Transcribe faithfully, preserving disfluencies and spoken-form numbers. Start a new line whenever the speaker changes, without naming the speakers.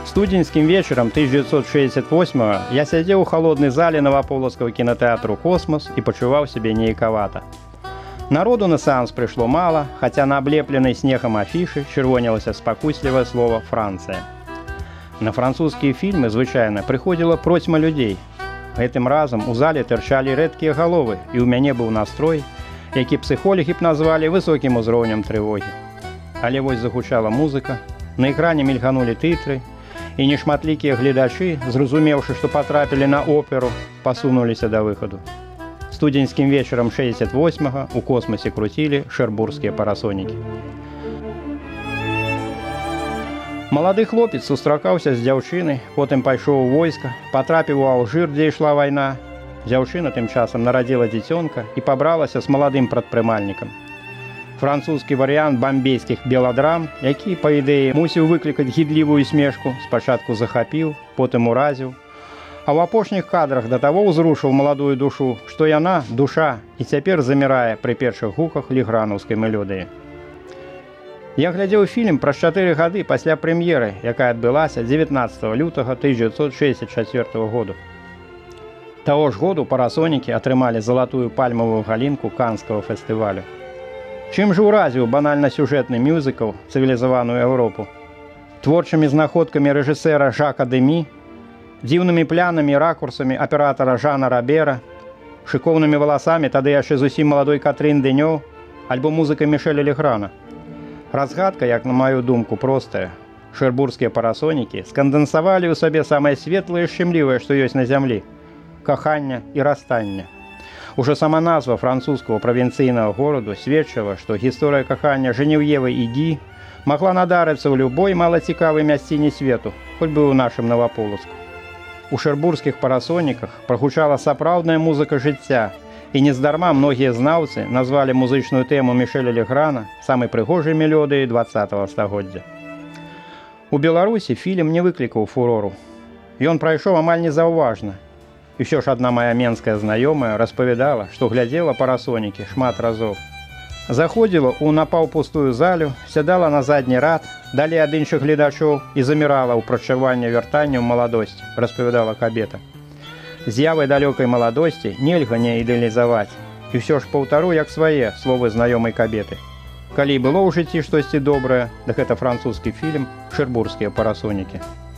Студеньским вечером тысяча девятьсот шестьдесят восьмого я сидел у холодной залі Новополоцкого кинотеатру «Космос» и почувал себе неяковато. Народу на сеанс пришло мало, хотя на облепленной снегом афиши червонилося спокусливое слово «Франция». На французские фильмы, звычайно, приходила процьма людей. Гэтым разом у зале тырчалі рэдкія галовы, і ў мяне быў настрой, які псіхолагі б назвалі высокім узроўнем трывогі. Але вось загучала музыка, на экране мільганулі тытры, і нешматлікія гледачы, зразумеўшы, што патрапілі на оперу, пасунуліся да выхаду. Студеньскім вечарам шэсцьдзесят восьмага ў космосе круцілі шэрбургскія парасонікі. Малады хлопец сустракаўся з дзяўчынай, потым пайшоў у войска, патрапіў у Алжыр, дзе ішла вайна. Дзяўчына тым часам нарадзіла дзіцёнка і пабралася з маладым прадпрымальнікам. Французскі варыянт бамбейскіх беладрам, які, па ідэі, мусіў выклікаць гідлівую смешку, спачатку захапіў, потым уразіў, а ў апошніх кадрах да таго ўзрушыў маладую душу, што яна, душа, і цяпер замірае пры першых гуках легранаўскай мелодыі. Я глядзеў фільм праз чатыры гады пасля прэм'еры, якая адбылася дзевятнаццатага лютага тысяча дзевятьсот шэсцьдесят чацвёртага году. Таго ж году парасонікі атрымалі залатую пальмавую галінку канскага фестывалю. Чым жа ўразіў банальна-сюжэтны мюзікл цывілізаваную Еўропу? Творчымі знаходкамі рэжысэра Жака Дэмі, дзіўнымі плянамі і ракурсамі аператара Жана Рабера, шыкоўнымі валасамі тады яшчэ зусім маладой Катрын Дэнёў, альбо музыкай Мішэля Леграна. Разгадка, як на маю думку, простая. Шэрбургскія парасонікі скандэнсавалі ў сабе самае светлае і шчымлівае, што ёсць на зямлі – кахання і расстання. Ужо сама назва французскага правінцыйнага гораду сведчыла, што гісторыя кахання Жэнев'евы і Гі магла надарыцца ў любой малацікавай мясціне свету, хоць бы ў нашым Новополоцку. У шэрбургскіх парасоніках прагучала сапраўдная музыка жыцця, і нездарма многія знаўцы назвалі музычную тэму Мішэля Леграна самай прыгожай мелодыяй дваццатага стагоддзя. У Беларусі фільм не выклікаў фурору. Ён прайшоў амаль незаўважна. І ўсё ж адна мая менская знаёмая распавядала, што глядзела парасонікі шмат разоў. Заходзіла ў напаўпустую залю, сядала на задні рад, далей ад іншых гледачоў і замірала ў прачуванні вяртання ў маладосць, распавядала кабета. З'явай далёкай маладосці нельга не ідэалізаваць. І ўсё ж паўтару як свае словы знаёмай кабеты. Калі было ў жыцці штосьці добрае, дык гэта французскі фільм «Шэрбургскія парасонікі».